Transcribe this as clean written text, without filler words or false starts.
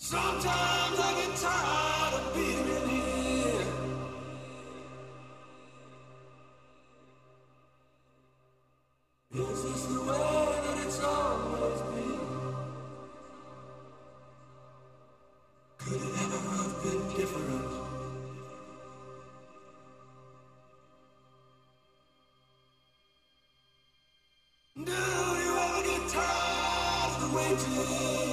Sometimes I get tired of being in here. Is this the way that it's always been? Could it ever have been different? Do you ever get tired of the waiting?